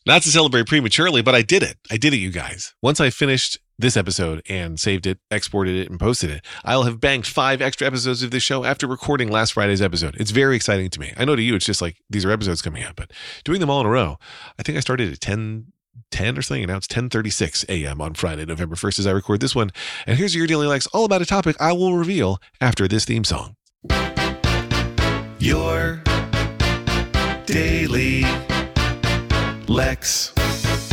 Not to celebrate prematurely, but I did it. I did it, you guys. Once I finished this episode and saved it, exported it, and posted it, I'll have banked 5 extra episodes of this show after recording last Friday's episode. It's very exciting to me. I know to you, it's just like these are episodes coming out, but doing them all in a row, I think I started at 10 or something, and now it's 10:36 a.m. on Friday, November 1st as I record this one. And here's your Daily Lex, all about a topic I will reveal after this theme song. Your Daily Lex.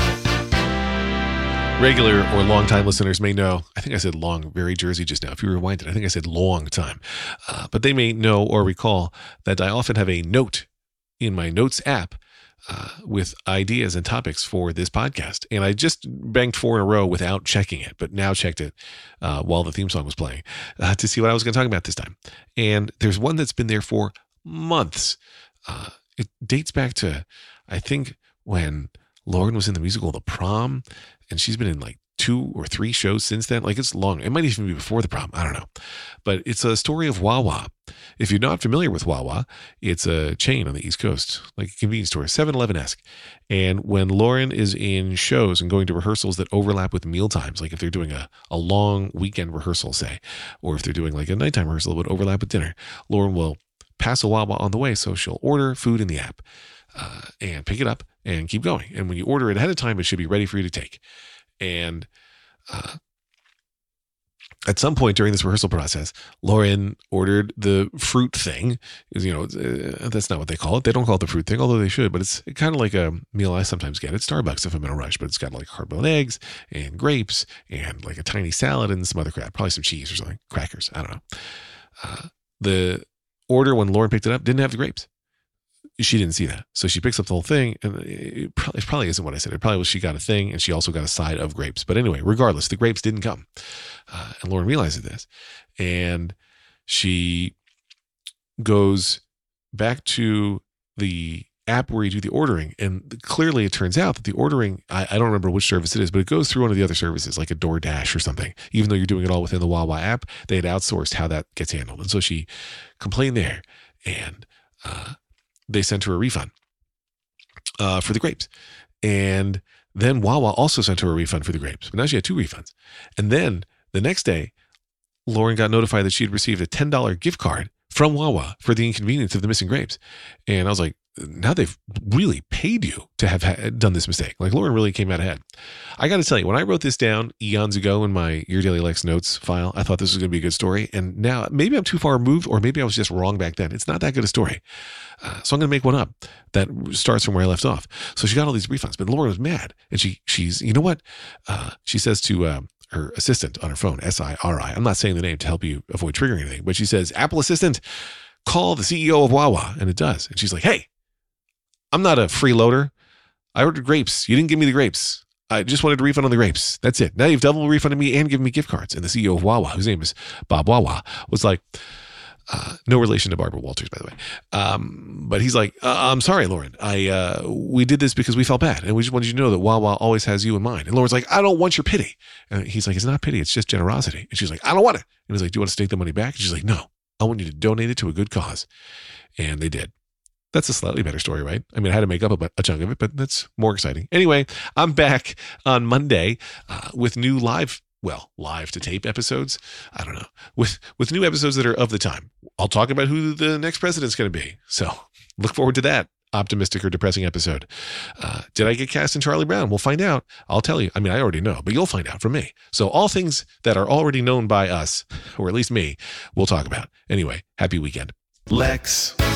Regular or long-time listeners may know, I think I said long, very Jersey just now. If you rewind it, I think I said long time. But they may know or recall that I often have a note in my notes app with ideas and topics for this podcast. And I just banked 4 in a row without checking it, but now checked it while the theme song was playing to see what I was going to talk about this time. And there's one that's been there for months. It dates back to, I think, when Lauren was in the musical The Prom, and she's been in like 2 or 3 shows since then. Like, it's long. It might even be before The Prom. I don't know. But it's a story of Wawa. If you're not familiar with Wawa, it's a chain on the East Coast, like a convenience store, 7-Eleven-esque. And when Lauren is in shows and going to rehearsals that overlap with meal times, like if they're doing a long weekend rehearsal, say, or if they're doing like a nighttime rehearsal that would overlap with dinner, Lauren will pass a Wawa on the way. So she'll order food in the app and pick it up and keep going. And when you order it ahead of time, it should be ready for you to take. And at some point during this rehearsal process, Lauren ordered the fruit thing. That's not what they call it. They don't call it the fruit thing, although they should. But it's kind of like a meal I sometimes get at Starbucks if I'm in a rush. But it's got like hard-boiled eggs and grapes and like a tiny salad and some other crap, probably some cheese or something, crackers. I don't know. The order when Lauren picked it up didn't have the grapes. She didn't see that. So she picks up the whole thing, and it probably isn't what I said. It probably was she got a thing, and she also got a side of grapes. But anyway, regardless, the grapes didn't come. And Lauren realizes this. And she goes back to the app where you do the ordering. And clearly it turns out that the ordering, I don't remember which service it is, but it goes through one of the other services, like a DoorDash or something. Even though you're doing it all within the Wawa app, they had outsourced how that gets handled. And so she complained there, and they sent her a refund for the grapes. And then Wawa also sent her a refund for the grapes. But now she had 2 refunds. And then the next day, Lauren got notified that she had received a $10 gift card from Wawa for the inconvenience of the missing grapes. And I was like, now they've really paid you to have done this mistake. Like, Lauren really came out ahead. I got to tell you, when I wrote this down eons ago in my Your Daily Lex notes file, I thought this was going to be a good story. And now maybe I'm too far removed, or maybe I was just wrong back then. It's not that good a story. So I'm going to make one up that starts from where I left off. So she got all these refunds, but Lauren was mad. And she's, you know what? She says to her assistant on her phone, Siri. I'm not saying the name to help you avoid triggering anything, but she says, Apple Assistant, call the CEO of Wawa. And it does. And she's like, hey, I'm not a freeloader. I ordered grapes. You didn't give me the grapes. I just wanted a refund on the grapes. That's it. Now you've double refunded me and given me gift cards. And the CEO of Wawa, whose name is Bob Wawa, was like, no relation to Barbara Walters, by the way. But he's like, I'm sorry, Lauren. We did this because we felt bad. And we just wanted you to know that Wawa always has you in mind. And Lauren's like, I don't want your pity. And he's like, it's not pity. It's just generosity. And she's like, I don't want it. And he's like, do you want to take the money back? And she's like, no, I want you to donate it to a good cause. And they did. That's a slightly better story, right? I mean, I had to make up a chunk of it, but that's more exciting. Anyway, I'm back on Monday with new live to tape episodes. I don't know. With new episodes that are of the time. I'll talk about who the next president's going to be. So look forward to that optimistic or depressing episode. Did I get cast in Charlie Brown? We'll find out. I'll tell you. I mean, I already know, but you'll find out from me. So all things that are already known by us, or at least me, we'll talk about. Anyway, happy weekend. Lex.